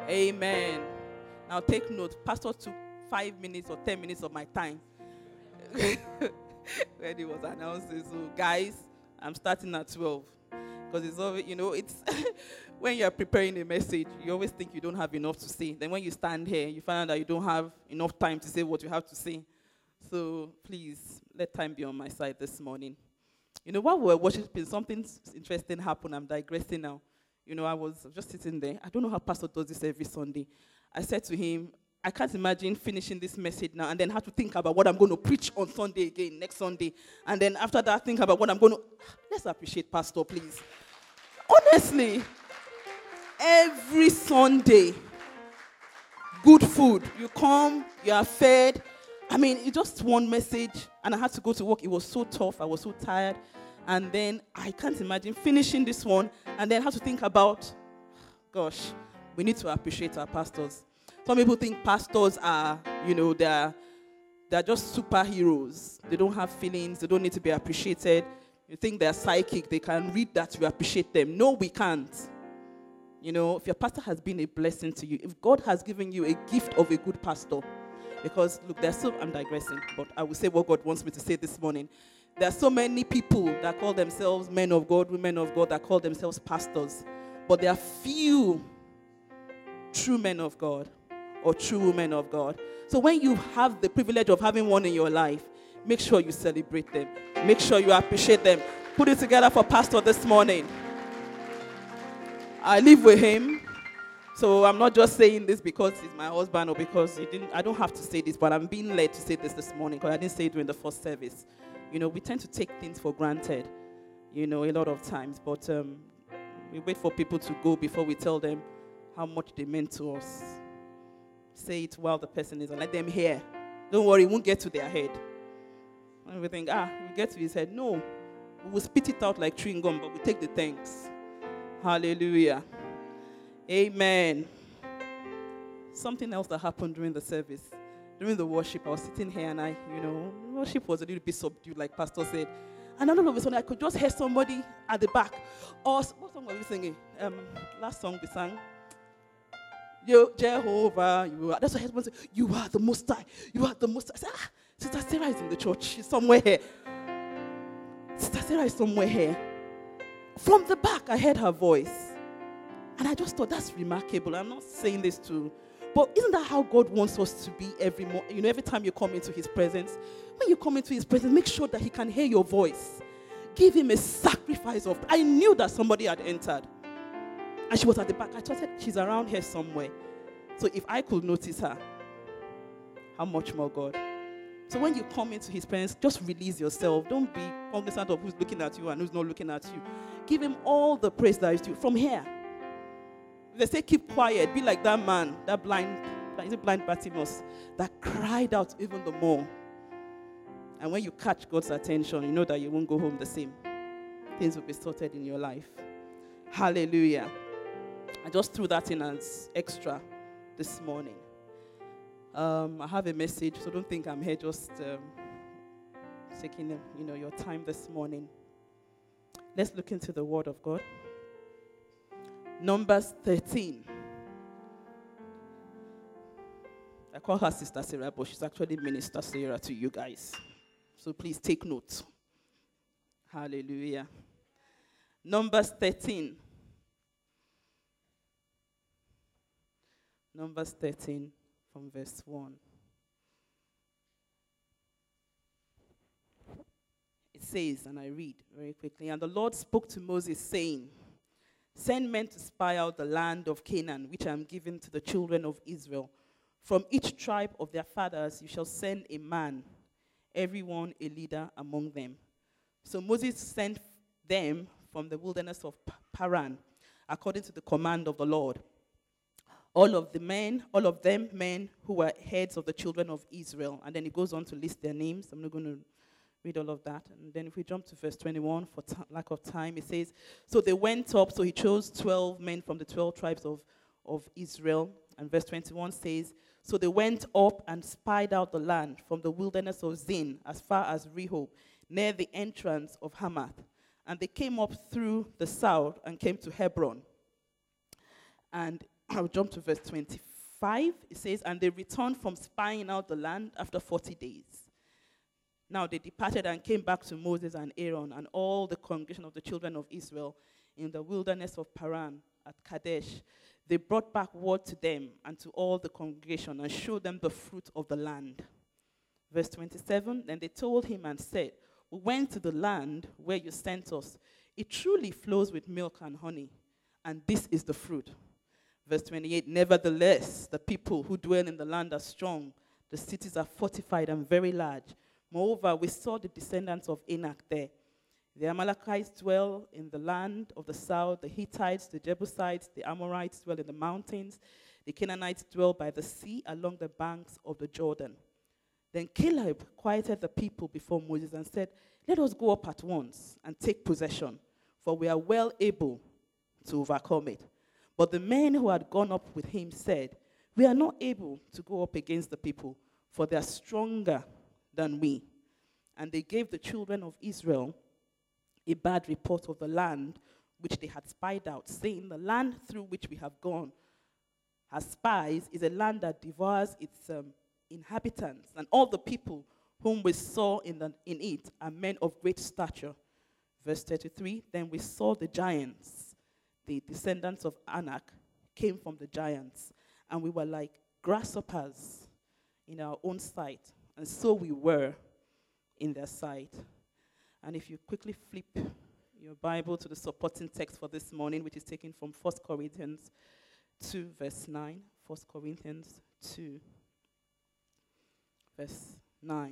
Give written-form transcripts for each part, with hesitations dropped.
Amen. Now take note. Pastor took 5 minutes or 10 minutes of my time when he was announcing. So, guys, I'm starting at 12. Because it's always, it's when you're preparing a message, you always think you don't have enough to say. Then when you stand here, you find out that you don't have enough time to say what you have to say. So please, let time be on my side this morning. While we were worshiping, something interesting happened. I'm digressing now. I was just sitting there. I don't know how Pastor does this every Sunday. I said to him, I can't imagine finishing this message now and then have to think about what I'm going to preach on Sunday again, next Sunday. And then after that, think about what I'm going to... Let's appreciate Pastor, please. Honestly, every Sunday, good food. You come, you are fed. It's just one message, and I had to go to work. It was so tough. I was so tired. And then I can't imagine finishing this one and then have to think about, gosh, we need to appreciate our pastors. Some people think pastors are, they're just superheroes. They don't have feelings. They don't need to be appreciated. You think they're psychic. They can read that you appreciate them. No, we can't. If your pastor has been a blessing to you, if God has given you a gift of a good pastor, because, look, I'm digressing, but I will say what God wants me to say this morning. There are so many people that call themselves men of God, women of God, that call themselves pastors. But there are few true men of God or true women of God. So when you have the privilege of having one in your life, make sure you celebrate them. Make sure you appreciate them. Put it together for Pastor this morning. I live with him. So I'm not just saying this because he's my husband or because I don't have to say this, but I'm being led to say this morning because I didn't say it during the first service. We tend to take things for granted, a lot of times. But we wait for people to go before we tell them how much they meant to us. Say it while the person is, and let them hear. Don't worry, it won't get to their head. And we think, we get to his head. No, we will spit it out like chewing gum, but we take the thanks. Hallelujah. Amen. Something else that happened during the service. During the worship, I was sitting here and worship was a little bit subdued, like Pastor said. And all of a sudden, I could just hear somebody at the back. What song were we singing? Last song we sang. Jehovah, you are. That's what husband said. You are the Most High. You are the Most High. I said, Sister Sarah is in the church. She's somewhere here. Sister Sarah is somewhere here. From the back, I heard her voice. And I just thought, that's remarkable. I'm not saying this but isn't that how God wants us to be every time you come into his presence? When you come into his presence, make sure that he can hear your voice. Give him a sacrifice of... I knew that somebody had entered. And she was at the back. I just said, she's around here somewhere. So if I could notice her, how much more God? So when you come into his presence, just release yourself. Don't be cognizant of who's looking at you and who's not looking at you. Give him all the praise that is due. From here, they say keep quiet. Be like that man, that blind Bartimaeus, that cried out even the more. And when you catch God's attention, you know that you won't go home the same. Things will be sorted in your life. Hallelujah. I just threw that in as extra this morning. I have a message, so don't think I'm here just taking your time this morning. Let's look into the Word of God. Numbers 13. I call her Sister Sarah, but she's actually Minister Sarah to you guys. So please take note. Hallelujah. Numbers 13. Numbers 13 from verse 1. It says, and I read very quickly, and the Lord spoke to Moses, saying, send men to spy out the land of Canaan, which I am giving to the children of Israel. From each tribe of their fathers you shall send a man, everyone a leader among them. So Moses sent them from the wilderness of Paran, according to the command of the Lord. All of them men who were heads of the children of Israel. And then it goes on to list their names. I'm not going to read all of that. And then if we jump to verse 21, for lack of time, it says, so they went up, so he chose 12 men from the 12 tribes of Israel. And verse 21 says, so they went up and spied out the land from the wilderness of Zin as far as Rehob, near the entrance of Hamath. And they came up through the south and came to Hebron. And I'll jump to verse 25. It says, and they returned from spying out the land after 40 days. Now they departed and came back to Moses and Aaron and all the congregation of the children of Israel in the wilderness of Paran at Kadesh. They brought back word to them and to all the congregation and showed them the fruit of the land. Verse 27, then they told him and said, we went to the land where you sent us. It truly flows with milk and honey, and this is the fruit. Verse 28, nevertheless, the people who dwell in the land are strong. The cities are fortified and very large. Moreover, we saw the descendants of Anak there. The Amalekites dwell in the land of the south. The Hittites, the Jebusites, the Amorites dwell in the mountains. The Canaanites dwell by the sea along the banks of the Jordan. Then Caleb quieted the people before Moses and said, let us go up at once and take possession, for we are well able to overcome it. But the men who had gone up with him said, we are not able to go up against the people, for they are stronger than we. And they gave the children of Israel a bad report of the land which they had spied out, saying, the land through which we have gone as spies is a land that devours its inhabitants, and all the people whom we saw in it are men of great stature. Verse 33, then we saw the giants, the descendants of Anak, came from the giants, and we were like grasshoppers in our own sight, and so we were in their sight. And if you quickly flip your Bible to the supporting text for this morning, which is taken from 1 Corinthians 2, verse 9. 1 Corinthians 2, verse 9.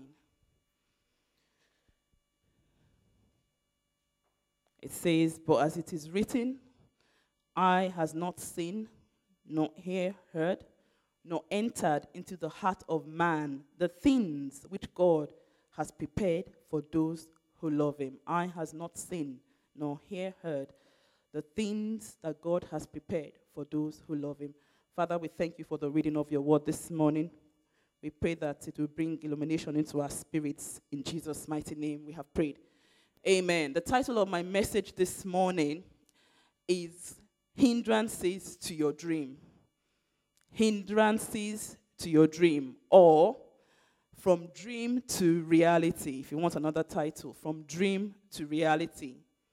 It says, but as it is written, eye has not seen, nor ear heard, nor entered into the heart of man the things which God has prepared for those who love him. Eye has not seen, nor ear heard, the things that God has prepared for those who love him. Father, we thank you for the reading of your word this morning. We pray that it will bring illumination into our spirits. In Jesus' mighty name we have prayed. Amen. The title of my message this morning is Hindrances to Your Dream. Hindrances to Your Dream, or From Dream to Reality. If you want another title, From Dream to Reality.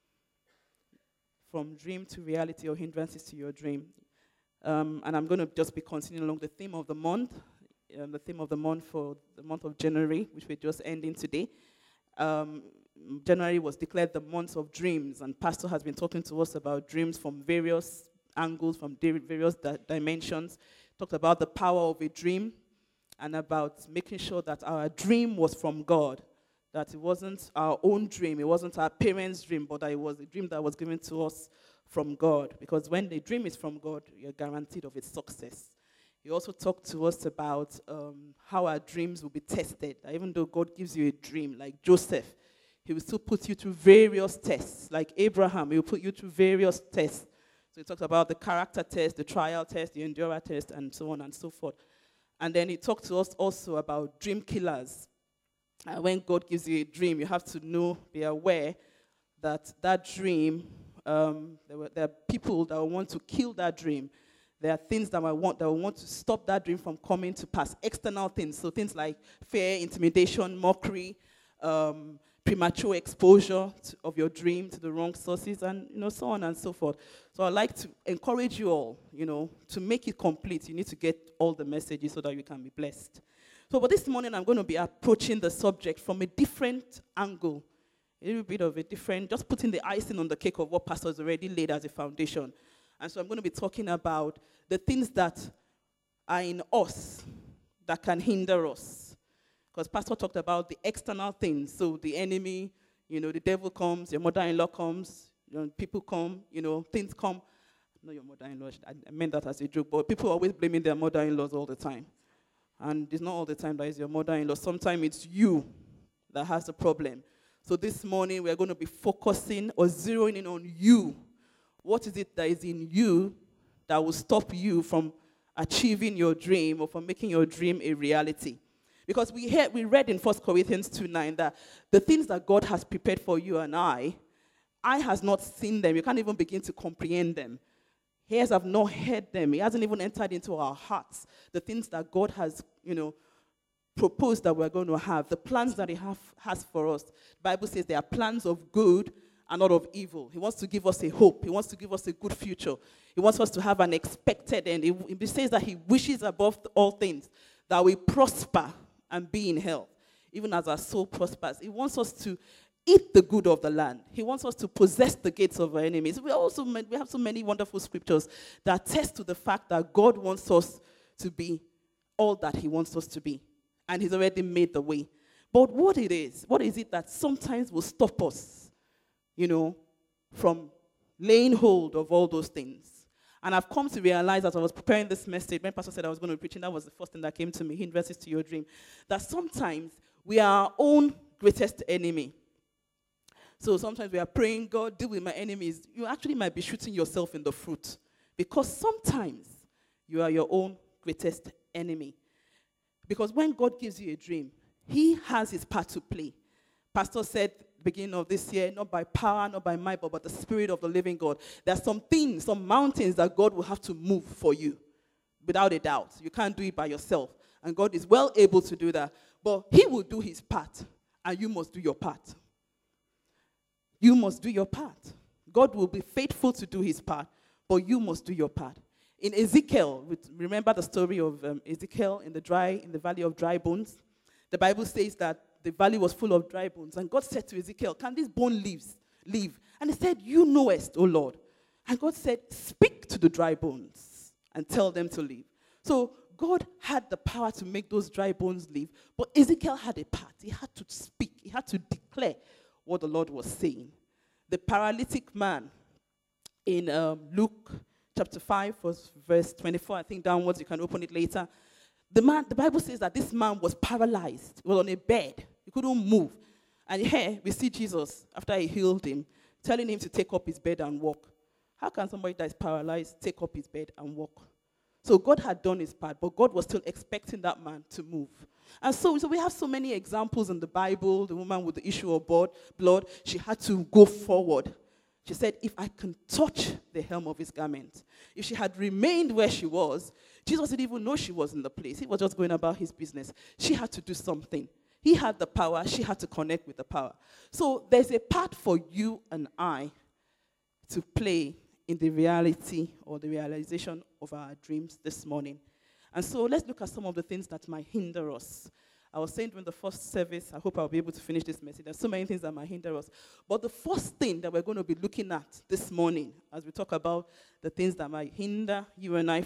From Dream to Reality, or Hindrances to Your Dream. And I'm going to just be continuing along the theme of the month. The theme of the month for the month of January, which we're just ending today. January was declared the month of dreams, and Pastor has been talking to us about dreams from various angles, from various dimensions. Talked about the power of a dream, and about making sure that our dream was from God, that it wasn't our own dream, it wasn't our parents' dream, but that it was a dream that was given to us from God. Because when the dream is from God, you're guaranteed of its success. He also talked to us about how our dreams will be tested. That even though God gives you a dream, like Joseph, he will still put you through various tests. Like Abraham, he will put you through various tests. So he talks about the character test, the trial test, the endurance test, and so on and so forth. And then he talked to us also about dream killers. When God gives you a dream, you have to know, be aware that that dream, there are people that will want to kill that dream. There are things that will want to stop that dream from coming to pass. External things, so things like fear, intimidation, mockery, premature exposure of your dream to the wrong sources, and so on and so forth. So I'd like to encourage you all, to make it complete. You need to get all the messages so that you can be blessed. But this morning I'm going to be approaching the subject from a different angle, a little bit of a different, just putting the icing on the cake of what Pastor has already laid as a foundation. And so I'm going to be talking about the things that are in us that can hinder us. Because Pastor talked about the external things. So the enemy, the devil comes, your mother-in-law comes, people come, things come. Not your mother-in-law, I meant that as a joke, but people are always blaming their mother-in-laws all the time. And it's not all the time that it's your mother-in-law. Sometimes it's you that has the problem. So this morning we're going to be focusing or zeroing in on you. What is it that is in you that will stop you from achieving your dream or from making your dream a reality? Because we read in 1 Corinthians 2:9 that the things that God has prepared for you and I has not seen them. You can't even begin to comprehend them. Ears have not heard them. It hasn't even entered into our hearts. The things that God has, proposed that we're going to have, the plans that He has for us. The Bible says they are plans of good and not of evil. He wants to give us a hope. He wants to give us a good future. He wants us to have an expected end. He says that He wishes above all things that we prosper and be in health, even as our soul prospers. He wants us to eat the good of the land. He wants us to possess the gates of our enemies. We have so many wonderful scriptures that attest to the fact that God wants us to be all that He wants us to be. And He's already made the way. But what is it that sometimes will stop us, from laying hold of all those things? And I've come to realize as I was preparing this message, when Pastor said I was going to be preaching, that was the first thing that came to me, hindrances to your dream, that sometimes we are our own greatest enemy. So sometimes we are praying, God, deal with my enemies. You actually might be shooting yourself in the foot, because sometimes you are your own greatest enemy. Because when God gives you a dream, He has His part to play. Pastor said beginning of this year, not by power, not by might, but by the Spirit of the living God. There are some things, some mountains that God will have to move for you, without a doubt. You can't do it by yourself. And God is well able to do that. But He will do His part, and you must do your part. You must do your part. God will be faithful to do His part, but you must do your part. In Ezekiel, remember the story of Ezekiel in the valley of dry bones? The Bible says that the valley was full of dry bones. And God said to Ezekiel, can this bone live? And he said, you knowest, O Lord. And God said, speak to the dry bones and tell them to live. So God had the power to make those dry bones live, but Ezekiel had a part. He had to speak. He had to declare what the Lord was saying. The paralytic man in Luke chapter 5, verse 24, I think downwards, you can open it later. The Bible says that this man was paralyzed. He was on a bed. He couldn't move. And here we see Jesus, after He healed him, telling him to take up his bed and walk. How can somebody that is paralyzed take up his bed and walk? So God had done His part, but God was still expecting that man to move. And so we have so many examples in the Bible. The woman with the issue of blood, she had to go forward. She said, if I can touch the hem of His garment. If she had remained where she was, Jesus didn't even know she was in the place. He was just going about His business. She had to do something. He had the power. She had to connect with the power. So there's a part for you and I to play in the reality or the realization of our dreams this morning. And so let's look at some of the things that might hinder us. I was saying during the first service, I hope I'll be able to finish this message. There's so many things that might hinder us. But the first thing that we're going to be looking at this morning, as we talk about the things that might hinder you and I